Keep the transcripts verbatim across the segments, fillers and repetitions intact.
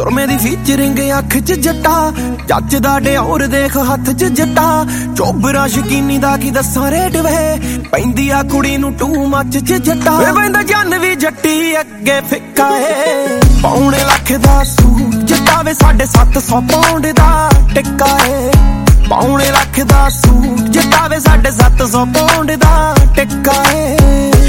ਸੁਰਮੇ ਦੀ featuring ਅੱਖ ਚ ਜੱਟਾ, ਜੱਜਦਾ Dior ਦੇਖ ਹੱਥ ਚ ਜੱਟਾ। ਚੋਬਰਾ ਸ਼ਕੀਨੀ ਦਾ ਕੀ ਦੱਸਾਂ ਰੇਟ ਵੇ, ਪੈਂਦੀ ਆ ਕੁੜੀ ਨੂੰ ਟੂ ਮੱਚ ਚ ਜੱਟਾ। ਵੇ ਬੰਦਾ ਜਨ ਵੀ ਜੱਟੀ ਅੱਗੇ ਫਿੱਕਾ ਏ, ਪੌਣੇ ਲੱਖ ਦਾ ਸੂਟ ਜੱਟਾ ਵੇ ਸਾਢੇ ਸੱਤ ਸੌ ਪਾਉਂਡ ਦਾ ਟਿੱਕਾ ਏ। ਪੌਣੇ ਲੱਖ ਦਾ ਸੂਟ ਜੱਟਾ ਵੇ ਸਾਢੇ ਸੱਤ ਸੌ ਪਾਉਂਡ ਦਾ ਟਿੱਕਾ ਏ।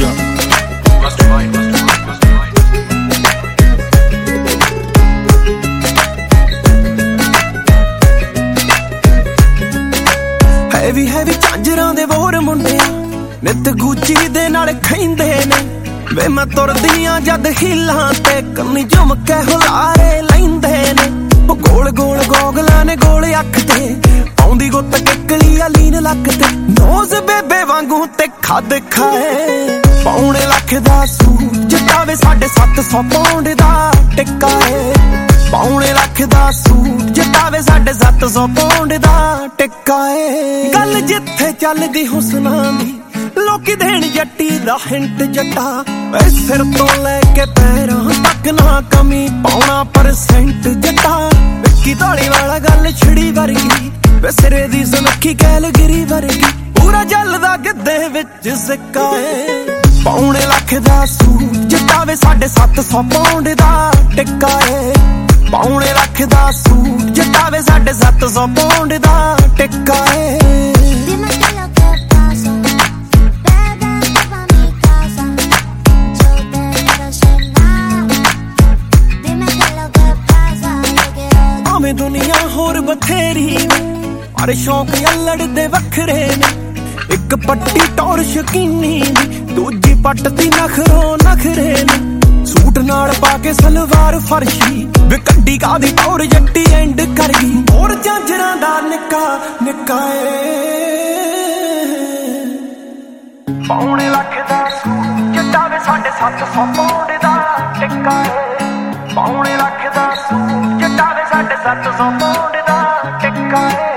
ਹੈਵੀ ਹੈਵੀ ਝਾਂਜਰਾਂ ਦੇ ਵੋਰ ਮੁੰਡੇ ਨਿੱਤ ਗੁੱਚੀ ਦੇ ਨਾਲ ਖੈਂਦੇ ਨੇ। ਵੇ ਮੈਂ ਤੁਰਦੀਆਂ ਜਦ ਹੀਲਾਂ ਤੇ ਕੰਨੀ ਝੁਮਕੇ ਹੁਲਾਰੇ ਲੈਂਦੇ ਨੇ। ਉਹ ਗੋਲ ਗੋਲ ਗੋਗਲਾਂ ਨੇ ਗੋਲ ਅੱਖ ਤੇ, ਆਉਂਦੀ ਗੁੱਤ ਕਿੱਕਲੀ ਆ ਲੀਨ ਲੱਕ ਤੇ। ਨੋਜ਼ ਬੇਬੇ ਵਾਂਗੂ ਤੇ ਖੱਦ ਖਾਏ, ਪੌਣੇ ਲੱਖ ਦਾ ਸੂਟ ਜੱਟਾ ਵੇ ਸਾਢੇ ਸੱਤ ਸੌ ਪਾਉਂਡ ਦਾ ਟਿੱਕਾ ਏ। ਪੌਣੇ ਲੱਖ ਦਾ ਸੂਟ ਜੱਟਾ ਵੇ ਸਾਢੇ ਸੱਤ ਸੌ ਪਾਉਂਡ ਦਾ ਟਿੱਕਾ ਏ। ਗੱਲ ਜਿੱਥੇ ਚੱਲਦੀ ਹੁਸਨਾਂ ਦੀ ਲੋਕੀ ਦੇਣ ਜੱਟੀ ਦਾ ਹਿੰਟ ਜੱਟਾ। ਵੇ ਸਿਰ ਤੋਂ ਲੈ ਕੇ ਪੈਰਾਂ ਤੱਕ ਨਾ ਕਮੀ ਪਾਉਣਾ ਪਰਸੈਂਟ ਜੱਟਾ। ਵਿੱਕੀ ਢਾਲੀ ਵਾਲਾ ਗੱਲ ਛਿੜੀ ਵਰਗੀ, ਵੇ ਸਿਰੇ ਦੀ ਸੁਨੱਖੀ ਕੈਲਗਰੀ ਵਰਗੀ। ਪੂਰਾ ਜਲਦਾ ਗਿੱਧੇ ਵਿੱਚ ਸਿੱਕਾ ਏ, ਪੌਣੇ ਲੱਖ ਦਾ ਸੂਟ ਜੱਟਾ ਵੇ ਸਾਢੇ ਸੱਤ ਸੌ ਪਾਉਂਡ ਦਾ ਟਿੱਕਾ ਏ। ਪੌਣੇ ਲੱਖ ਦਾ ਸੂਟ ਜੱਟਾ ਵੇ ਸਾਢੇ ਸੱਤ ਸੌ ਪਾਉਂਡ ਦਾ ਟਿੱਕਾ ਏ। ਭਾਵੇਂ ਦੁਨੀਆ ਹੋਰ ਬਥੇਰੀ ਪਰ ਸ਼ੌਂਕ ਅਲੜ ਦੇ ਵੱਖਰੇ ਨੇ। ਇੱਕ ਪੱਟੀ ਟੌਰ ਸ਼ਕੀਨੀ ਦੀ, ਦੂਜੀ ਪੱਟ ਦੀ ਨਖਰੋ ਨਖਰੇ ਨੇ। ਸੂਟ ਨਾਲ ਪਾ ਕੇ ਸਲਵਾਰ ਫਰਸ਼ੀ, ਵੇ ਕੱਢੀ ਕਾਦੀ ਟੌਰ ਜੱਟੀ ਐਂਡ ਕਰ ਗਈ। ਹੋਰ ਝਾਂਜਰਾਂ ਦਾ ਨਿੱਕਾ ਨਿੱਕਾ ਏ, ਪੌਣੇ ਲੱਖ ਦਾ ਸੂਟ ਜੱਟਾ ਵੇ ਸਾਢੇ ਸੱਤ ਸੌ ਪਾਉਂਡ ਦਾ ਟਿੱਕਾ ਏ। ਪੌਣੇ ਲੱਖ ਦਾ ਸੂਟ ਜੱਟਾ ਵੇ ਸਾਢੇ ਸੱਤ ਸੌ ਪਾਉਂਡ ਦਾ ਟਿੱਕਾ ਏ।